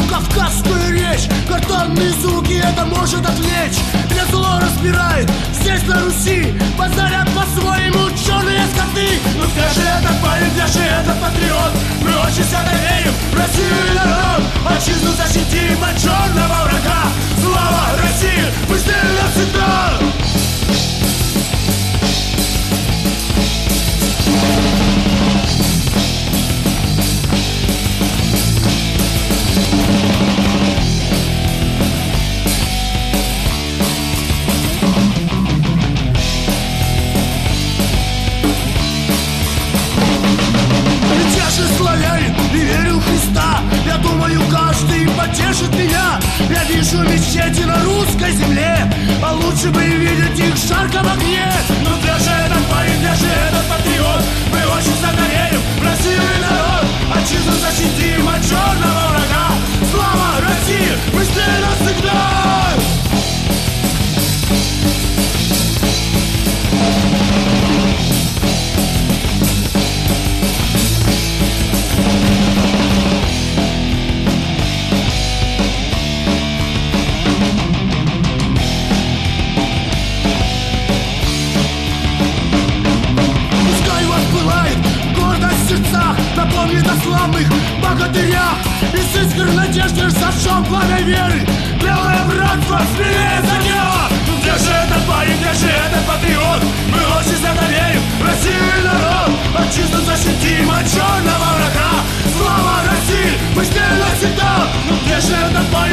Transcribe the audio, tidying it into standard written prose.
кавказскую речь. Картонные звуки это может отвлечь. Для зло разбирает здесь на Руси. Базарят по-своему черные скоты. Ну где же этот парень, где же этот патриот? Мы очень свято верим в Россию и народ. Отчизну защитим от черного врага. Слава России, мы с ней навсегда. Славянин и верю в Христа. Я думаю, каждый поддержит меня. Я вижу мечети на русской земле, а лучше бы видеть их в жарком огне. Ну где же этот парень, где же этот патриот? Мы очень свято верим в Россию и народ. Отчизну защитим от черного врага. Слава России, мы с ней навсегда. Напомнит о славных богатырях и с искр надежды зажжем пламя веры. Белое братство смелее за дело. Где же этот парень, где же этот патриот? Мы очень свято верим в Россию и народ. Отчизну защитим от черного врага. Слава России, мы с ней навсегда. Ну где же этот парень?